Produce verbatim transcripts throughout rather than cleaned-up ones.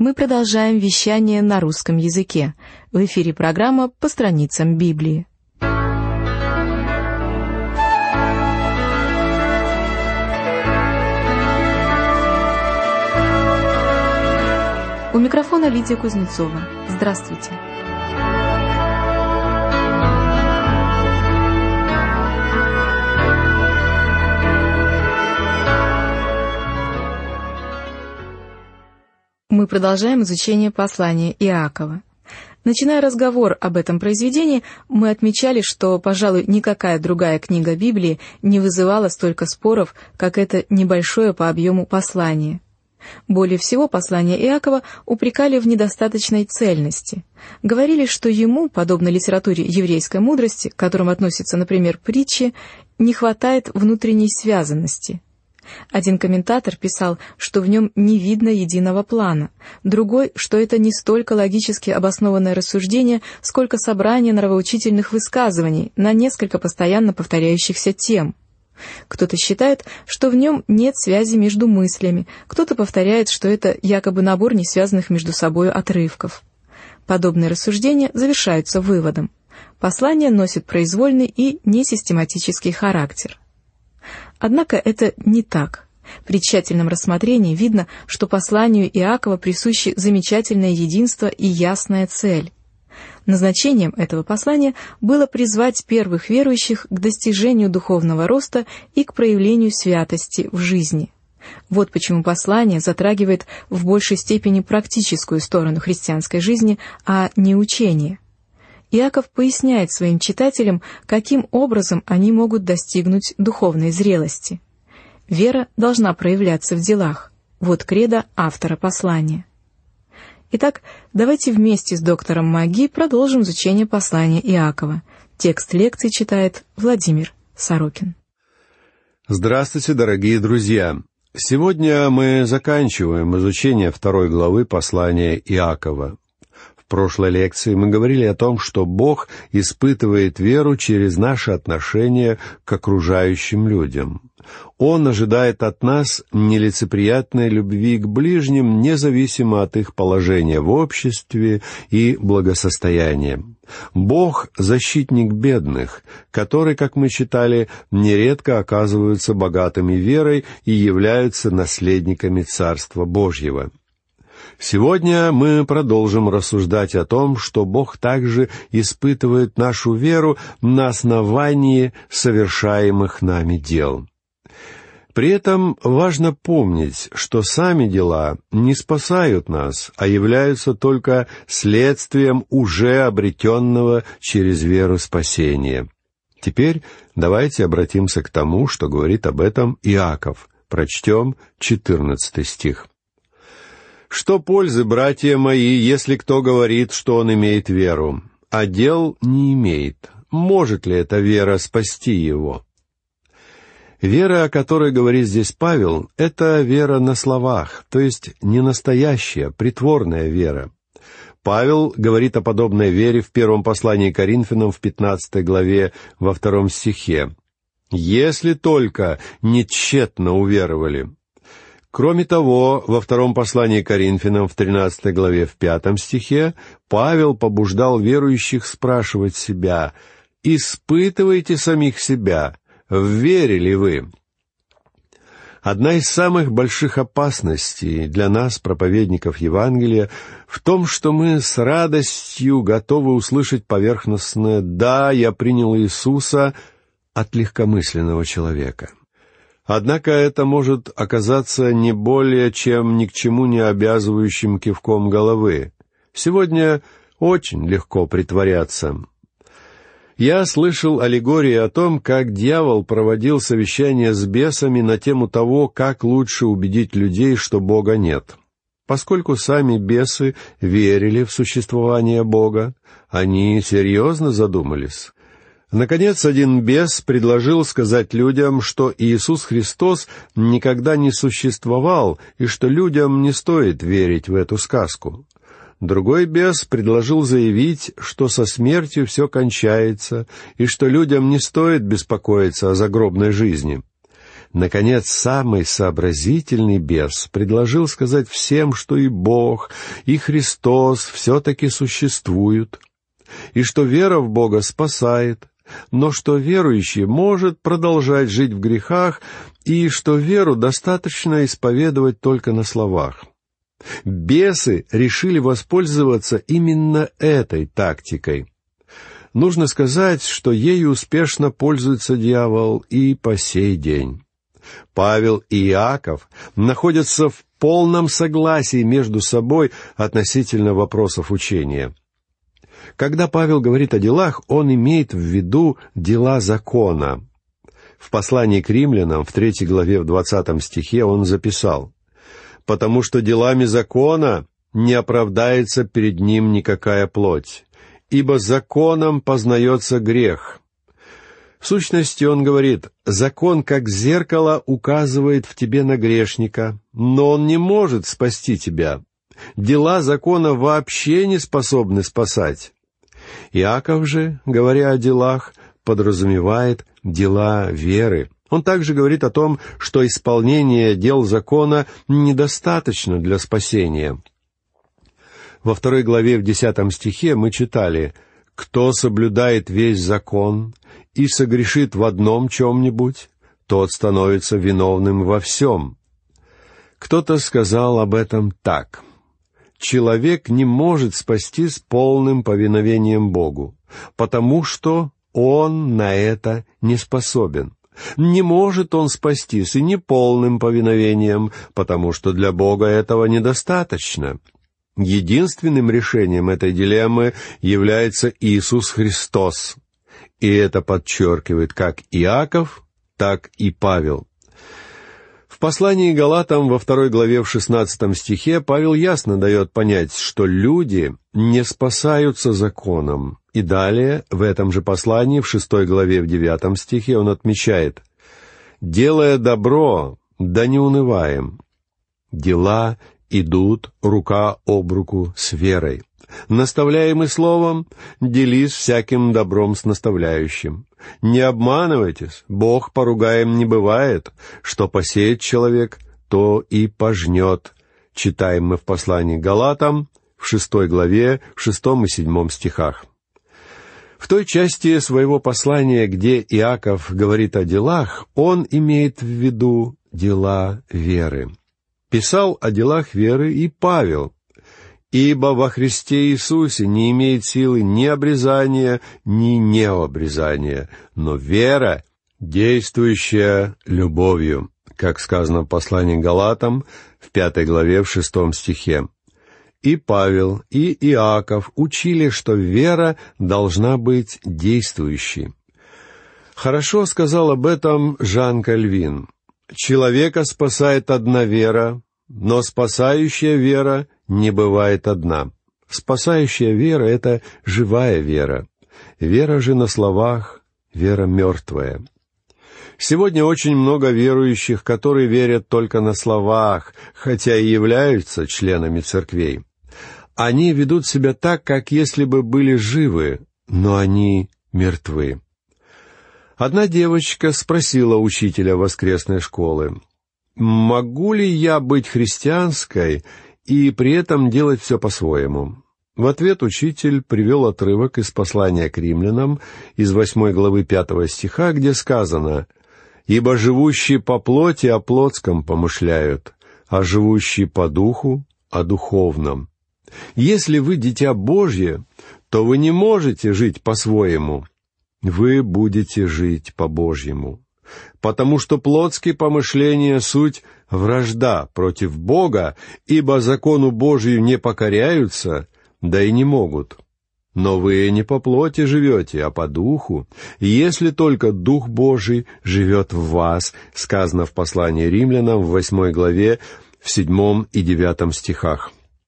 Мы продолжаем вещание на русском языке. В эфире программа «По страницам Библии». У микрофона Лидия Кузнецова. Здравствуйте. Мы продолжаем изучение послания Иакова. Начиная разговор об этом произведении, мы отмечали, что, пожалуй, никакая другая книга Библии не вызывала столько споров, как это небольшое по объему послание. Более всего послание Иакова упрекали в недостаточной цельности. Говорили, что ему, подобно литературе еврейской мудрости, к которым относятся, например, притчи, не хватает внутренней связанности. Один комментатор писал, что в нем не видно единого плана, другой, что это не столько логически обоснованное рассуждение, сколько собрание нравоучительных высказываний на несколько постоянно повторяющихся тем. Кто-то считает, что в нем нет связи между мыслями, кто-то повторяет, что это якобы набор несвязанных между собой отрывков. Подобные рассуждения завершаются выводом: послание носит произвольный и несистематический характер. Однако это не так. При тщательном рассмотрении видно, что посланию Иакова присущи замечательное единство и ясная цель. Назначением этого послания было призвать первых верующих к достижению духовного роста и к проявлению святости в жизни. Вот почему послание затрагивает в большей степени практическую сторону христианской жизни, а не учение. Иаков поясняет своим читателям, каким образом они могут достигнуть духовной зрелости. Вера должна проявляться в делах. Вот кредо автора послания. Итак, давайте вместе с доктором Маги продолжим изучение послания Иакова. Текст лекции читает Владимир Сорокин. Здравствуйте, дорогие друзья! Сегодня мы заканчиваем изучение второй главы послания Иакова. В прошлой лекции мы говорили о том, что Бог испытывает веру через наши отношения к окружающим людям. Он ожидает от нас нелицеприятной любви к ближним, независимо от их положения в обществе и благосостояния. Бог — защитник бедных, которые, как мы читали, нередко оказываются богатыми верой и являются наследниками Царства Божьего. Сегодня мы продолжим рассуждать о том, что Бог также испытывает нашу веру на основании совершаемых нами дел. При этом важно помнить, что сами дела не спасают нас, а являются только следствием уже обретенного через веру спасения. Теперь давайте обратимся к тому, что говорит об этом Иаков. Прочтем четырнадцатый стих. «Что пользы, братья мои, если кто говорит, что он имеет веру, а дел не имеет? Может ли эта вера спасти его?» Вера, о которой говорит здесь Павел, — это вера на словах, то есть не настоящая, притворная вера. Павел говорит о подобной вере в первом послании к Коринфянам в пятнадцатой главе во втором стихе. «Если только не тщетно уверовали». Кроме того, во втором послании к Коринфянам в тринадцатой главе в пятом стихе Павел побуждал верующих спрашивать себя: «Испытывайте самих себя, в вере ли вы?» Одна из самых больших опасностей для нас, проповедников Евангелия, в том, что мы с радостью готовы услышать поверхностное «да, я принял Иисуса» от легкомысленного человека. Однако это может оказаться не более чем ни к чему не обязывающим кивком головы. Сегодня очень легко притворяться. Я слышал аллегории о том, как дьявол проводил совещание с бесами на тему того, как лучше убедить людей, что Бога нет. Поскольку сами бесы верили в существование Бога, они серьезно задумались. Наконец, один бес предложил сказать людям, что Иисус Христос никогда не существовал и что людям не стоит верить в эту сказку. Другой бес предложил заявить, что со смертью все кончается и что людям не стоит беспокоиться о загробной жизни. Наконец, самый сообразительный бес предложил сказать всем, что и Бог, и Христос все-таки существуют, и что вера в Бога спасает, но что верующий может продолжать жить в грехах, и что веру достаточно исповедовать только на словах. Бесы решили воспользоваться именно этой тактикой. Нужно сказать, что ею успешно пользуется дьявол и по сей день. Павел и Иаков находятся в полном согласии между собой относительно вопросов учения. Когда Павел говорит о делах, он имеет в виду дела закона. В послании к римлянам, в третьей главе, в двадцатом стихе, он записал: «Потому что делами закона не оправдается перед ним никакая плоть, ибо законом познается грех». В сущности, он говорит: закон, как зеркало, указывает в тебе на грешника, но он не может спасти тебя. Дела закона вообще не способны спасать. Иаков же, говоря о делах, подразумевает дела веры. Он также говорит о том, что исполнение дел закона недостаточно для спасения. Во второй главе, в десятом стихе мы читали: «Кто соблюдает весь закон и согрешит в одном чем-нибудь, тот становится виновным во всем». Кто-то сказал об этом так: человек не может спастись полным повиновением Богу, потому что он на это не способен. Не может он спастись и неполным повиновением, потому что для Бога этого недостаточно. Единственным решением этой дилеммы является Иисус Христос. И это подчеркивает как Иаков, так и Павел. В послании к Галатам во второй главе в шестнадцатом стихе Павел ясно дает понять, что люди не спасаются законом. И далее, в этом же послании, в шестой главе в девятом стихе, он отмечает: «Делая добро, да не унываем». Дела идут рука об руку с верой. Наставляемый словом, делись всяким добром с наставляющим. Не обманывайтесь, Бог поругаем не бывает. Что посеет человек, то и пожнет. Читаем мы в послании к Галатам, в шестой главе, в шестом и седьмом стихах. В той части своего послания, где Иаков говорит о делах, он имеет в виду дела веры. Писал о делах веры и Павел. «Ибо во Христе Иисусе не имеет силы ни обрезания, ни необрезания, но вера, действующая любовью», как сказано в послании к Галатам, в пятой главе, в шестом стихе. И Павел, и Иаков учили, что вера должна быть действующей. Хорошо сказал об этом Жан Кальвин: «Человека спасает одна вера, но спасающая вера не бывает одна». Спасающая вера — это живая вера. Вера же на словах — вера мертвая. Сегодня очень много верующих, которые верят только на словах, хотя и являются членами церквей. Они ведут себя так, как если бы были живы, но они мертвы. Одна девочка спросила учителя воскресной школы: «Могу ли я быть христианской и при этом делать все по-своему?» В ответ учитель привел отрывок из послания к римлянам, из восьмой главы пятого стиха, где сказано: «Ибо живущие по плоти о плотском помышляют, а живущие по духу о духовном». Если вы дитя Божье, то вы не можете жить по-своему. Вы будете жить по-божьему. Потому что плотские помышления — суть вражда против Бога, ибо закону Божию не покоряются, да и не могут. Но вы не по плоти живете, а по духу, если только Дух Божий живет в вас, сказано в послании римлянам в восьмой главе, в седьмом и девятом стихах.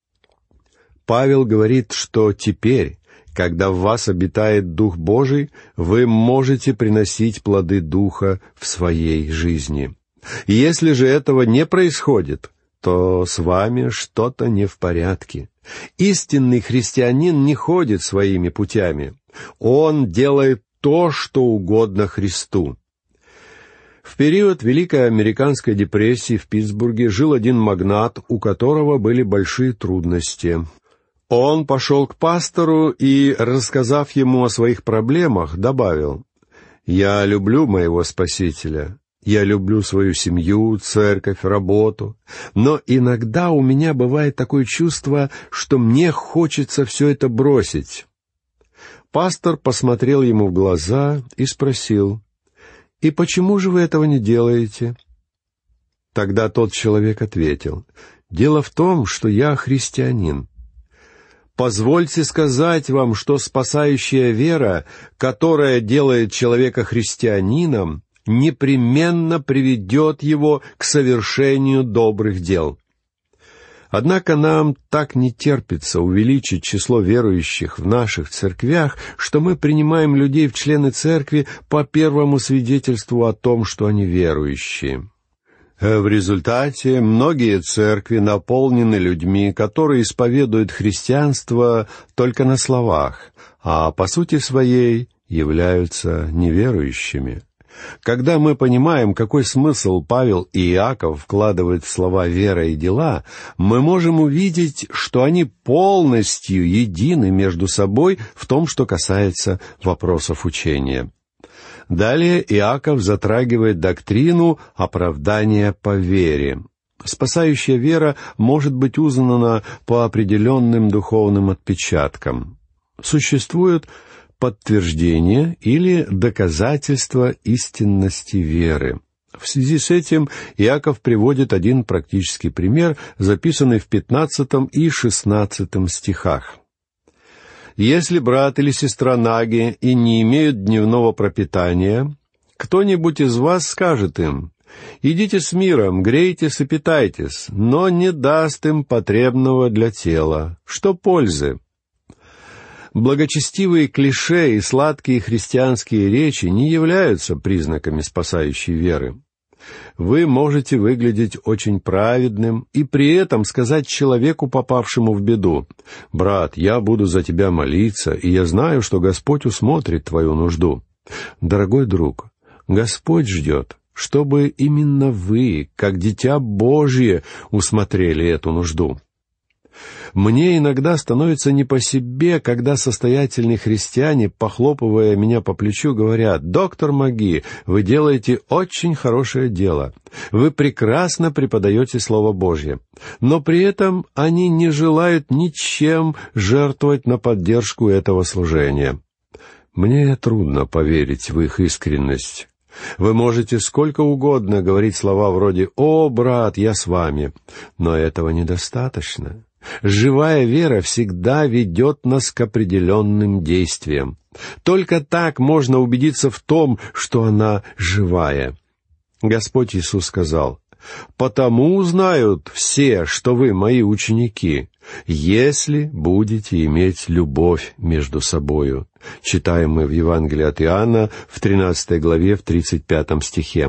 Павел говорит, что теперь, когда в вас обитает Дух Божий, вы можете приносить плоды Духа в своей жизни. Если же этого не происходит, то с вами что-то не в порядке. Истинный христианин не ходит своими путями. Он делает то, что угодно Христу. В период Великой Американской депрессии в Питтсбурге жил один магнат, у которого были большие трудности. Он пошел к пастору и, рассказав ему о своих проблемах, добавил: «Я люблю моего Спасителя, я люблю свою семью, церковь, работу, но иногда у меня бывает такое чувство, что мне хочется все это бросить». Пастор посмотрел ему в глаза и спросил: «И почему же вы этого не делаете?» Тогда тот человек ответил: «Дело в том, что я христианин. Позвольте сказать вам, что спасающая вера, которая делает человека христианином, непременно приведет его к совершению добрых дел». Однако нам так не терпится увеличить число верующих в наших церквях, что мы принимаем людей в члены церкви по первому свидетельству о том, что они верующие. В результате многие церкви наполнены людьми, которые исповедуют христианство только на словах, а по сути своей являются неверующими. Когда мы понимаем, какой смысл Павел и Иаков вкладывают в слова «вера» и «дела», мы можем увидеть, что они полностью едины между собой в том, что касается вопросов учения. Далее Иаков затрагивает доктрину оправдания по вере. Спасающая вера может быть узнана по определенным духовным отпечаткам. Существуют подтверждение или доказательство истинности веры. В связи с этим Иаков приводит один практический пример, записанный в пятнадцатом и шестнадцатом стихах. «Если брат или сестра наги и не имеют дневного пропитания, кто-нибудь из вас скажет им: идите с миром, грейтесь и питайтесь, но не даст им потребного для тела. Что пользы?» Благочестивые клише и сладкие христианские речи не являются признаками спасающей веры. Вы можете выглядеть очень праведным и при этом сказать человеку, попавшему в беду: «Брат, я буду за тебя молиться, и я знаю, что Господь усмотрит твою нужду». Дорогой друг, Господь ждет, чтобы именно вы, как дитя Божье, усмотрели эту нужду. Мне иногда становится не по себе, когда состоятельные христиане, похлопывая меня по плечу, говорят: «Доктор Маги, вы делаете очень хорошее дело. Вы прекрасно преподаете Слово Божье». Но при этом они не желают ничем жертвовать на поддержку этого служения. Мне трудно поверить в их искренность. Вы можете сколько угодно говорить слова вроде «О, брат, я с вами», но этого недостаточно. Живая вера всегда ведет нас к определенным действиям. Только так можно убедиться в том, что она живая. Господь Иисус сказал: «Потому узнают все, что вы мои ученики, если будете иметь любовь между собою». Читаем мы в Евангелии от Иоанна в тринадцатой главе, в тридцать пятом стихе.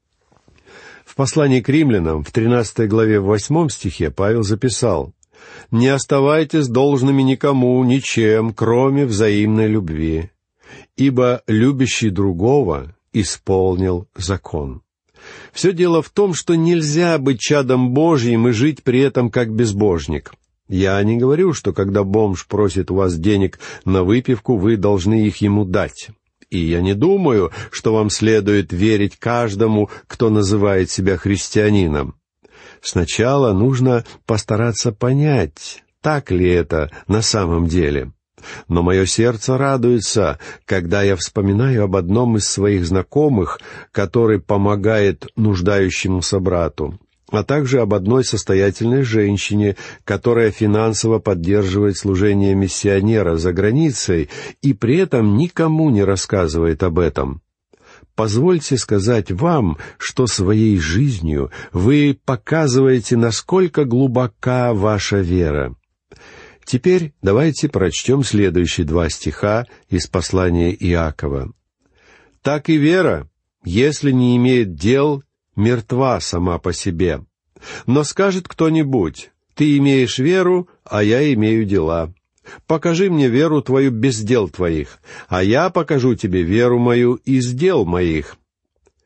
В послании к римлянам в тринадцатой главе, в восьмом стихе Павел записал: «Не оставайтесь должными никому, ничем, кроме взаимной любви, ибо любящий другого исполнил закон». Все дело в том, что нельзя быть чадом Божьим и жить при этом как безбожник. Я не говорю, что когда бомж просит у вас денег на выпивку, вы должны их ему дать. И я не думаю, что вам следует верить каждому, кто называет себя христианином. Сначала нужно постараться понять, так ли это на самом деле. Но мое сердце радуется, когда я вспоминаю об одном из своих знакомых, который помогает нуждающемуся брату, а также об одной состоятельной женщине, которая финансово поддерживает служение миссионера за границей и при этом никому не рассказывает об этом. Позвольте сказать вам, что своей жизнью вы показываете, насколько глубока ваша вера. Теперь давайте прочтем следующие два стиха из послания Иакова. «Так и вера, если не имеет дел, мертва сама по себе. Но скажет кто-нибудь: ты имеешь веру, а я имею дела. Покажи мне веру твою без дел твоих, а я покажу тебе веру мою из дел моих».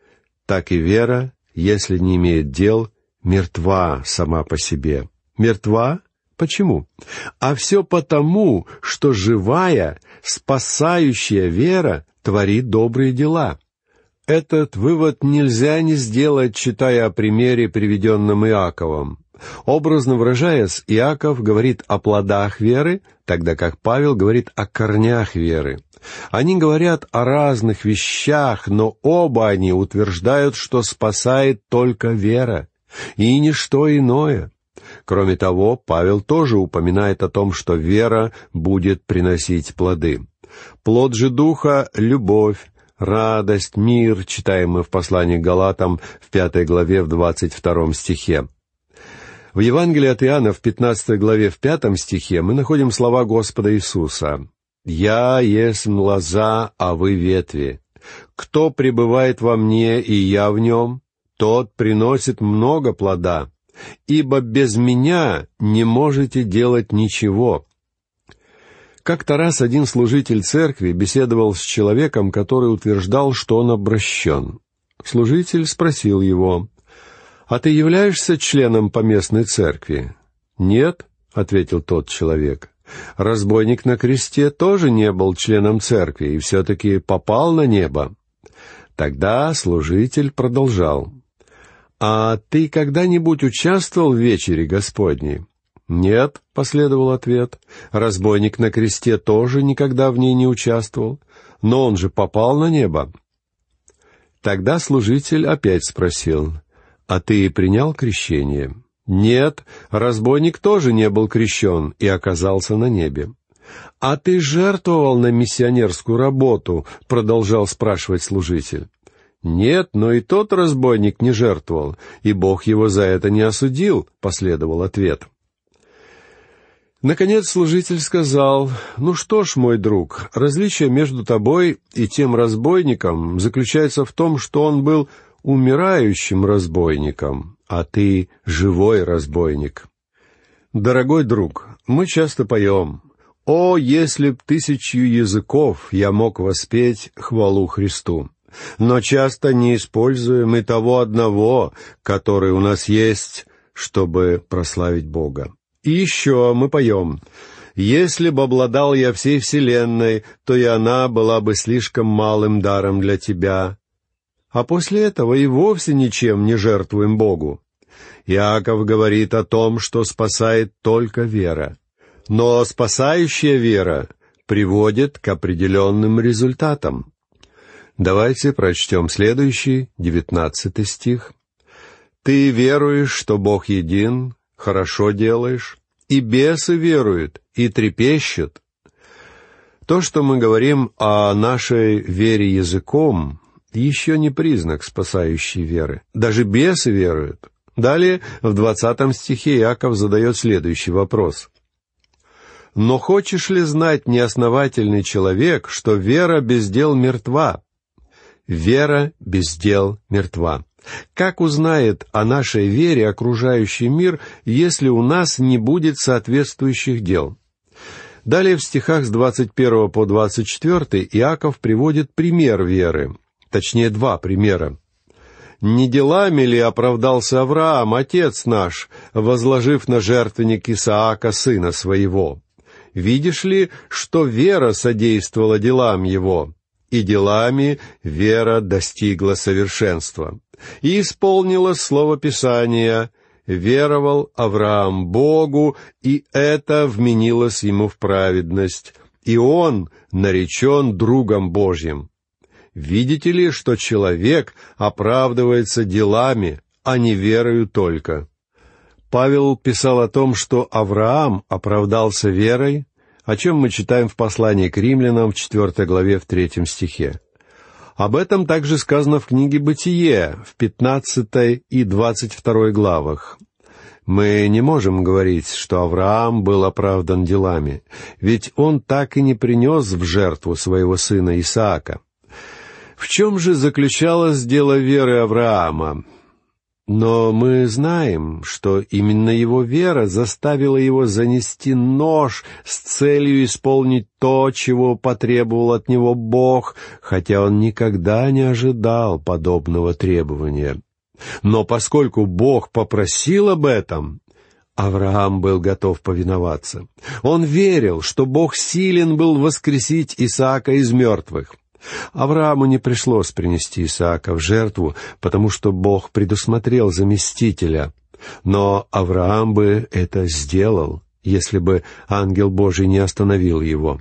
так и вера, если не имеет дел, мертва сама по себе. Мертва? Почему? А все потому, что живая, спасающая вера творит добрые дела. Этот вывод нельзя не сделать, читая о примере, приведенном Иаковом. Образно выражаясь, Иаков говорит о плодах веры, тогда как Павел говорит о корнях веры. Они говорят о разных вещах, но оба они утверждают, что спасает только вера, и ничто иное. Кроме того, Павел тоже упоминает о том, что вера будет приносить плоды. Плод же Духа — любовь, радость, мир, читаем мы в послании к Галатам в пятой главе, в двадцать втором стихе. В Евангелии от Иоанна в пятнадцатой главе, в пятом стихе мы находим слова Господа Иисуса: «Я есть лоза, а вы ветви. Кто пребывает во мне, и я в нем, тот приносит много плода, ибо без меня не можете делать ничего». Как-то раз один служитель церкви беседовал с человеком, который утверждал, что он обращен. Служитель спросил его: «А ты являешься членом поместной церкви?» «Нет», — ответил тот человек. «Разбойник на кресте тоже не был членом церкви и все-таки попал на небо». Тогда служитель продолжал: «А ты когда-нибудь участвовал в вечере Господней?» «Нет», — последовал ответ. «Разбойник на кресте тоже никогда в ней не участвовал, но он же попал на небо». Тогда служитель опять спросил: «А ты принял крещение?» «Нет, разбойник тоже не был крещен и оказался на небе». «А ты жертвовал на миссионерскую работу?» — продолжал спрашивать служитель. «Нет, но и тот разбойник не жертвовал, и Бог его за это не осудил», — последовал ответ. Наконец служитель сказал: «Ну что ж, мой друг, различие между тобой и тем разбойником заключается в том, что он был умирающим разбойником, а ты живой разбойник». Дорогой друг, мы часто поем: «О, если б тысячью языков я мог воспеть хвалу Христу», но часто не используем и того одного, который у нас есть, чтобы прославить Бога. И еще мы поем: «Если бы обладал я всей вселенной, то и она была бы слишком малым даром для тебя». А после этого и вовсе ничем не жертвуем Богу. Иаков говорит о том, что спасает только вера. Но спасающая вера приводит к определенным результатам. Давайте прочтем следующий, девятнадцатый стих. «Ты веруешь, что Бог един, хорошо делаешь, и бесы веруют, и трепещут». То, что мы говорим о нашей вере языком, еще не признак спасающей веры. Даже бесы веруют. Далее, в двадцатом стихе Иаков задает следующий вопрос: «Но хочешь ли знать, неосновательный человек, что вера без дел мертва?» Вера без дел мертва. Как узнает о нашей вере окружающий мир, если у нас не будет соответствующих дел? Далее в стихах с двадцать первого по двадцать четвёртый Иаков приводит пример веры, точнее два примера. «Не делами ли оправдался Авраам, отец наш, возложив на жертвенник Исаака, сына своего? Видишь ли, что вера содействовала делам его, и делами вера достигла совершенства. И исполнила слово Писания: веровал Авраам Богу, и это вменилось ему в праведность, и он наречен другом Божьим. Видите ли, что человек оправдывается делами, а не верою только». Павел писал о том, что Авраам оправдался верой, о чем мы читаем в послании к римлянам в четвёртой главе в третьем стихе. Об этом также сказано в книге «Бытие» в пятнадцатой и двадцать второй главах. Мы не можем говорить, что Авраам был оправдан делами, ведь он так и не принес в жертву своего сына Исаака. В чем же заключалось дело веры Авраама? Но мы знаем, что именно его вера заставила его занести нож с целью исполнить то, чего потребовал от него Бог, хотя он никогда не ожидал подобного требования. Но поскольку Бог попросил об этом, Авраам был готов повиноваться. Он верил, что Бог силен был воскресить Исаака из мертвых. Аврааму не пришлось принести Исаака в жертву, потому что Бог предусмотрел заместителя. Но Авраам бы это сделал, если бы ангел Божий не остановил его.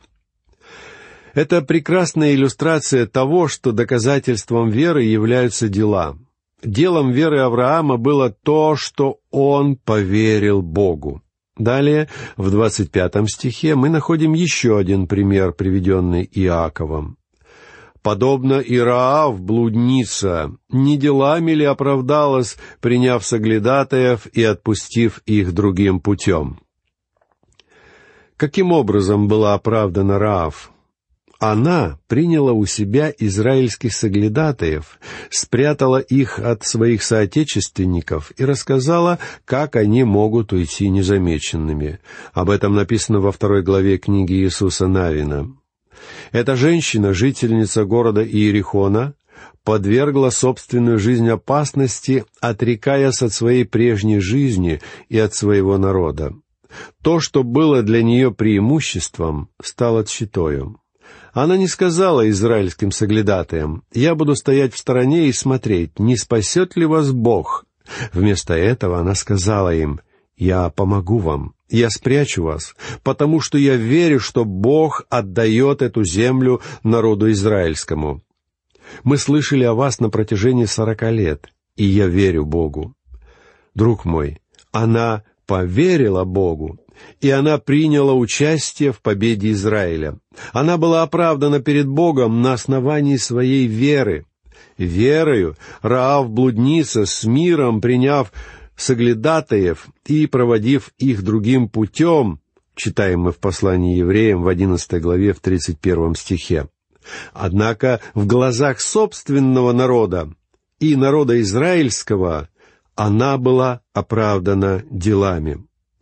Это прекрасная иллюстрация того, что доказательством веры являются дела. Делом веры Авраама было то, что он поверил Богу. Далее, в двадцать пятом стихе, мы находим еще один пример, приведенный Иаковом. «Подобно Ираав, блудница, не делами ли оправдалась, приняв соглядатаев и отпустив их другим путем?» Каким образом была оправдана Раав? Она приняла у себя израильских соглядатаев, спрятала их от своих соотечественников и рассказала, как они могут уйти незамеченными. Об этом написано во второй главе книги Иисуса Навина. Эта женщина, жительница города Иерихона, подвергла собственную жизнь опасности, отрекаясь от своей прежней жизни и от своего народа. То, что было для нее преимуществом, стало тщетою. Она не сказала израильским соглядатаям: «Я буду стоять в стороне и смотреть, не спасет ли вас Бог». Вместо этого она сказала им: «Я помогу вам, я спрячу вас, потому что я верю, что Бог отдает эту землю народу израильскому. Мы слышали о вас на протяжении сорока лет, и я верю Богу». Друг мой, она поверила Богу, и она приняла участие в победе Израиля. Она была оправдана перед Богом на основании своей веры. Верою Раав, блудница, с миром приняв соглядатаев и проводив их другим путем, читаем мы в послании евреям в одиннадцатой главе в тридцать первом стихе. Однако в глазах собственного народа и народа израильского она была оправдана делами.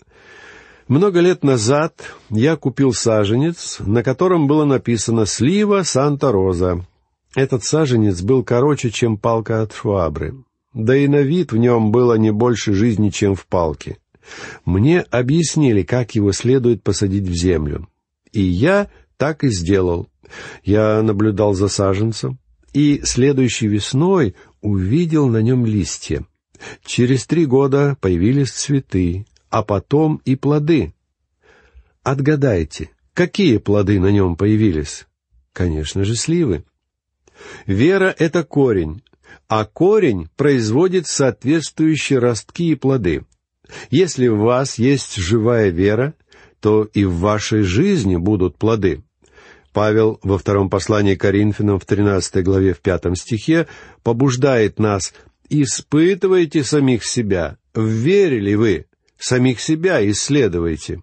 Много лет назад я купил саженец, на котором было написано «Слива Санта-Роза». Этот саженец был короче, чем палка от швабры. Да и на вид в нем было не больше жизни, чем в палке. Мне объяснили, как его следует посадить в землю. И я так и сделал. Я наблюдал за саженцем, и следующей весной увидел на нем листья. Через три года появились цветы, а потом и плоды. Отгадайте, какие плоды на нем появились? Конечно же, сливы. Вера — это корень, а корень производит соответствующие ростки и плоды. Если в вас есть живая вера, то и в вашей жизни будут плоды. Павел во втором послании к Коринфянам в тринадцатой главе в пятом стихе побуждает нас: «Испытывайте самих себя, в вере ли вы, самих себя исследуйте».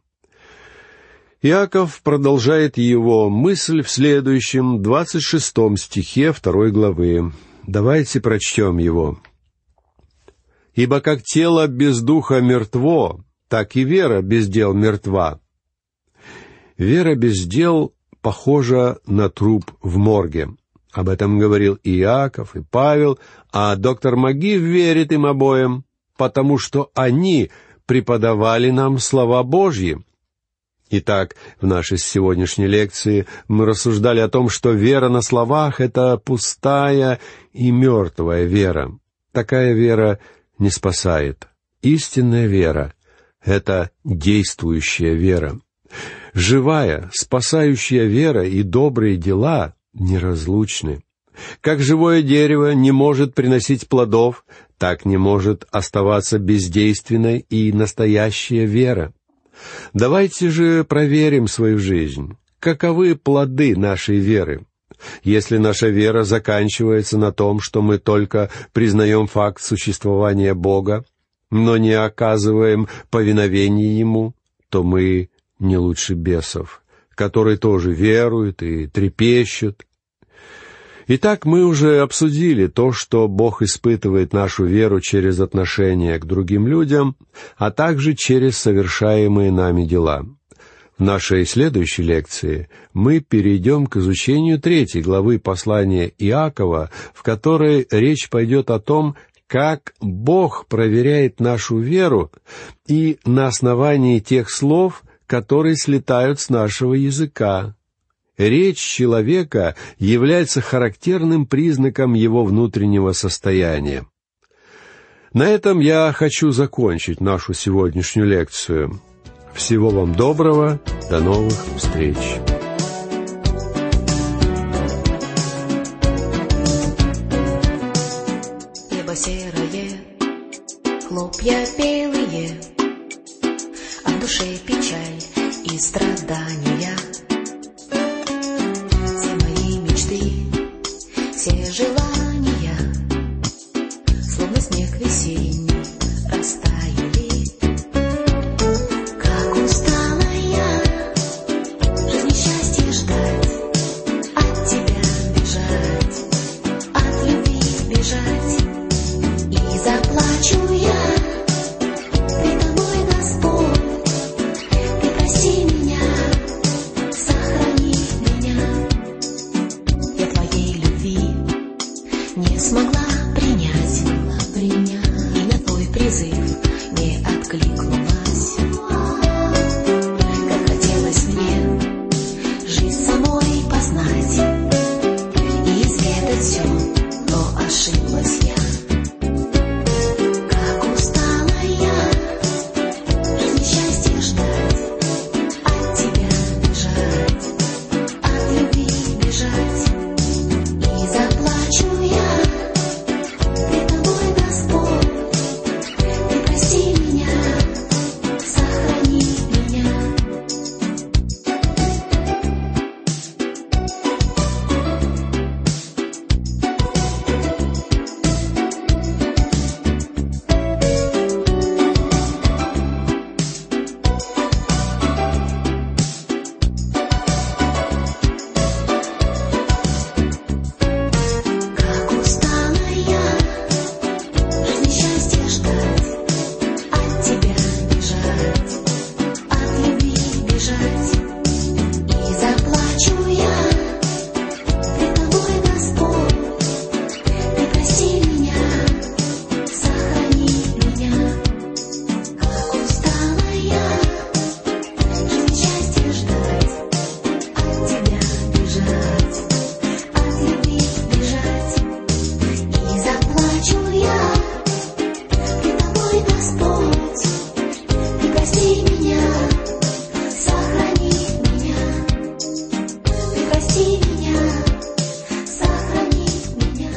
Иаков продолжает его мысль в следующем, двадцать шестом стихе второй главы. Давайте прочтем его. «Ибо как тело без духа мертво, так и вера без дел мертва». Вера без дел похожа на труп в морге. Об этом говорил и Иаков, и Павел, а доктор Маги верит им обоим, потому что они преподавали нам слова Божьи. Итак, в нашей сегодняшней лекции мы рассуждали о том, что вера на словах — это пустая и мертвая вера. Такая вера не спасает. Истинная вера — это действующая вера. Живая, спасающая вера и добрые дела неразлучны. Как живое дерево не может приносить плодов, так не может оставаться бездейственной и настоящая вера. Давайте же проверим свою жизнь. Каковы плоды нашей веры? Если наша вера заканчивается на том, что мы только признаем факт существования Бога, но не оказываем повиновения Ему, то мы не лучше бесов, которые тоже веруют и трепещут. Итак, мы уже обсудили то, что Бог испытывает нашу веру через отношение к другим людям, а также через совершаемые нами дела. В нашей следующей лекции мы перейдем к изучению третьей главы послания Иакова, в которой речь пойдет о том, как Бог проверяет нашу веру и на основании тех слов, которые слетают с нашего языка. Речь человека является характерным признаком его внутреннего состояния. На этом я хочу закончить нашу сегодняшнюю лекцию. Всего вам доброго, до новых встреч! Небо серое, хлопья белые, а в душе печаль и страдания. Все желания, словно снег весенний, растаяли. Как устала я жизни счастья ждать, от тебя бежать, от любви бежать. И заплачу я предо мной, Господь, ты прости меня, сохрани меня. Я твоей любви не смогла принять, и на твой призыв не откликнулась. Как хотелось мне жизнь самой познать и изведать все, но ошиблась я. Как устала я жизни счастья ждать, от тебя бежать, от любви бежать. И заплачу я предо мной, Господь, ты прости меня, сохрани меня. Как устала я жизни счастья ждать, от тебя бежать, от любви бежать. И заплачу я предо мной, Господь, ты прости меня, сохрани меня. Как устала я жизни счастья ждать, от тебя бежать, от любви бежать. И заплачу я предо мной, Господь, ты прости меня, сохрани меня. Ты прости меня, сохрани меня.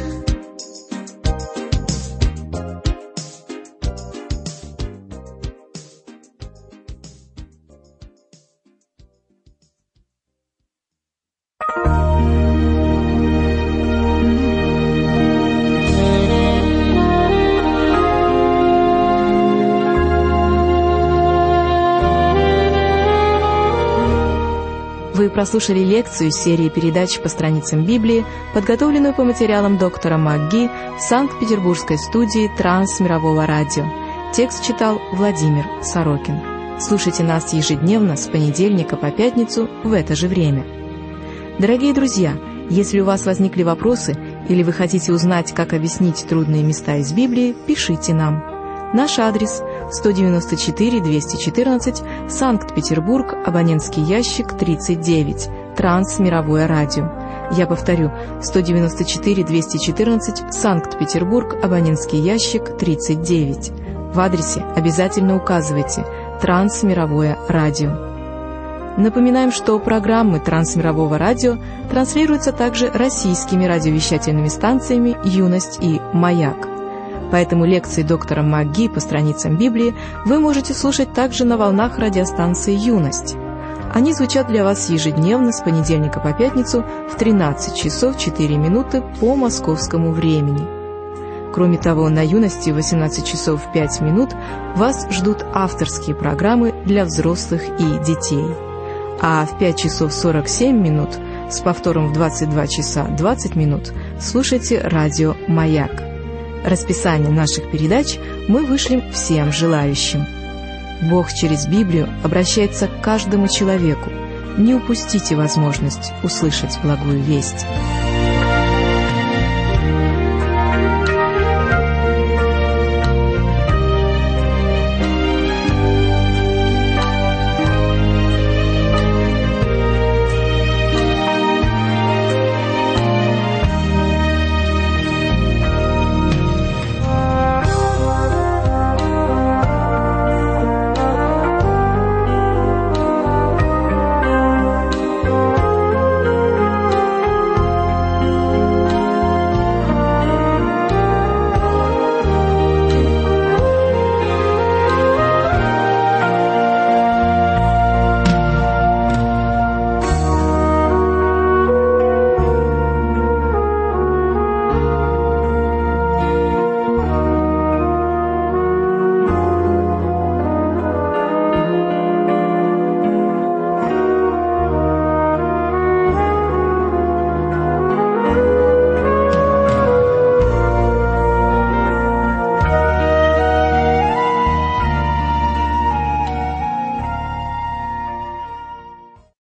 Вы прослушали лекцию из серии передач по страницам Библии, подготовленную по материалам доктора МакГи в Санкт-Петербургской студии Трансмирового радио. Текст читал Владимир Сорокин. Слушайте нас ежедневно с понедельника по пятницу в это же время. Дорогие друзья, если у вас возникли вопросы или вы хотите узнать, как объяснить трудные места из Библии, пишите нам. Наш адрес – сто девяносто четыре двести четырнадцать, Санкт-Петербург, абонентский ящик тридцать девять, Трансмировое радио. Я повторю, сто девяносто четыре двести четырнадцать, Санкт-Петербург, абонентский ящик тридцать девять. В адресе обязательно указывайте «Трансмировое радио». Напоминаем, что программы Трансмирового радио транслируются также российскими радиовещательными станциями «Юность» и «Маяк». Поэтому лекции доктора МакГи по страницам Библии вы можете слушать также на волнах радиостанции «Юность». Они звучат для вас ежедневно с понедельника по пятницу в тринадцать часов четыре минуты по московскому времени. Кроме того, на «Юности» в восемнадцать часов пять минут вас ждут авторские программы для взрослых и детей. А в пять часов сорок семь минут с повтором в двадцать два часа двадцать минут слушайте радио «Маяк». Расписание наших передач мы вышлем всем желающим. Бог через Библию обращается к каждому человеку. Не упустите возможность услышать благую весть.